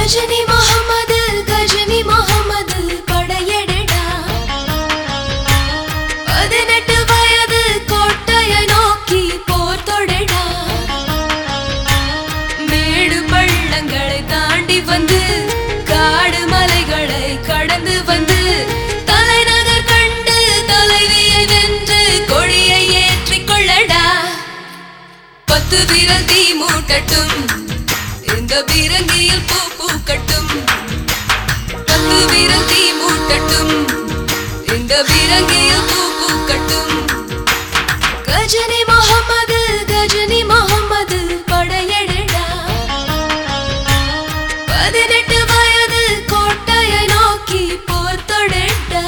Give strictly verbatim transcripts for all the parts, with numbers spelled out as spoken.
கஜினி முஹம்மது கஜினி முஹம்மது படையெடுடா. பதினெட்டு வயது கோட்டையை நோக்கி போர் தொடடா. மேடு பள்ளங்களை தாண்டி வந்து காடு மலைகளை கடந்து வந்து தலைநகர் கண்டு தலைவியை வென்று கொடியை ஏற்றிக் கொள்ளடா. பத்து விரல் தீ மூட்டட்டும், இந்த பீரங்கியில் பூ பூக்கட்டும். பத்து விரல் தீ மூட்டட்டும், இந்த பீரங்கியில் பூ பூக்கட்டும். கஜினி முஹம்மது கஜினி முஹம்மது படையெடுடா. பதினெட்டு வயது கோட்டையை நோக்கி போர் தொடடா.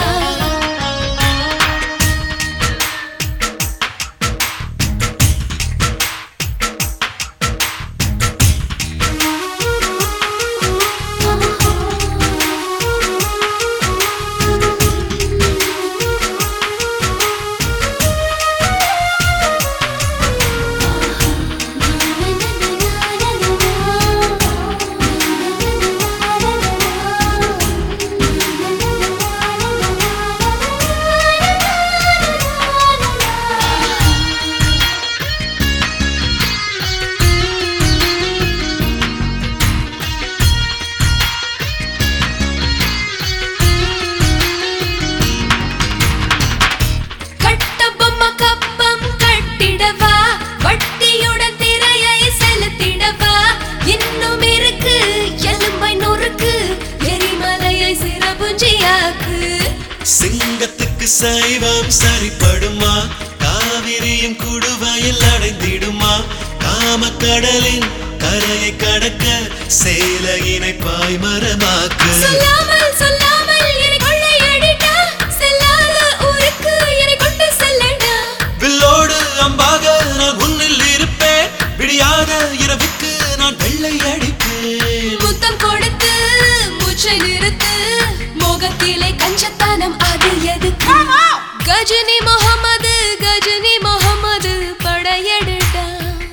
சிங்கத்துக்கு சைவம் சரிப்படுமா? காவிரியும் குடுவாயில் அடைந்திடுமா? காமக்கடலின் கரையை கடக்க சேலையினை பாய்மரமாக்கு. சொல்லாமல் சொல்லாமல் என்னை கொள்ளையடிடா. செல்லாத ஊருக்கு என்னை கொண்டு செல்லடா. வில்லோடு அம்பாக நான் முன்னில் இருப்பேன். விடியாத இரவுக்கு நான் வெள்ளை அடிப்பேன். முத்தம் கொடுத்து மூச்சை நிறுத்து. மோகத்திலே கஞ்சத்தனம் அது எதுக்கு? கஜினி முஹம்மது கஜினி முஹம்மது படையெடுடா.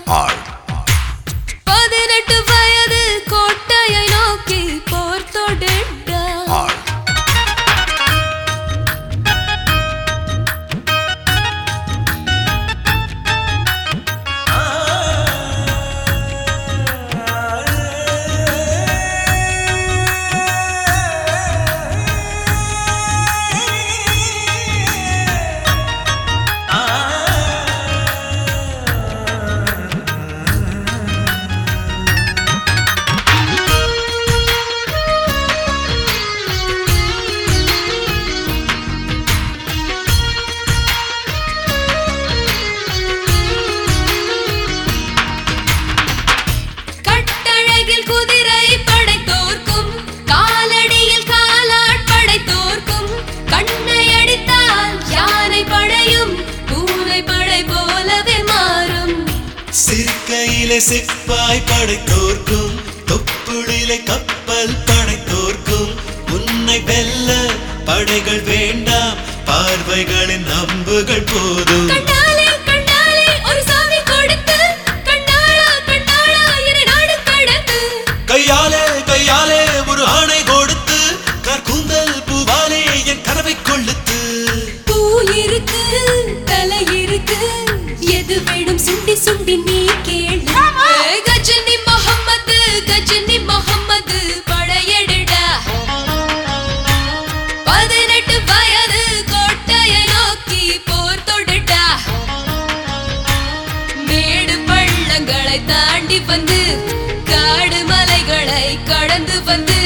பதினெட்டு வயது கோட்டையை நோக்கி போர் தொடடா. குதிரை படைத்தோர்க்கும் காலடியில் காலாட் படைத்தோர்க்கும் கண்ணை அடித்தால் யானை படையும் பூனை படை போலவே மாறும். சிற்கையிலே சிப்பாய் படைத்தோர்க்கும் தொப்புளிலே கப்பல் படைத்தோர்க்கும் உன்னை வெல்ல படைகள் வேண்டாம், பார்வைகளின் அம்புகள் போதும். கண்ணாலே கண்ணாலே ஒரு சாவி கொடுத்து கண்ணாளா கண்ணாளா என்னை நாடு கடத்து. கையாலே கையாலே ஒரு ஆணை கொடுத்து கற்கூந்தல் பூவாலே என் கனவை கொள்ளுத்து. பூ இருக்கு தலை இருக்கு எது வேணும் சுண்டி சுண்டி நீ கேளு. கஜினி முஹம்மது கஜினி முஹம்மது படையெடுடா. பதினெட்டு வயது கோட்டையை நோக்கி போர் தொடடா. மேடு பள்ளங்களை தாண்டி வந்து காடு மலைகளை கடந்து வந்து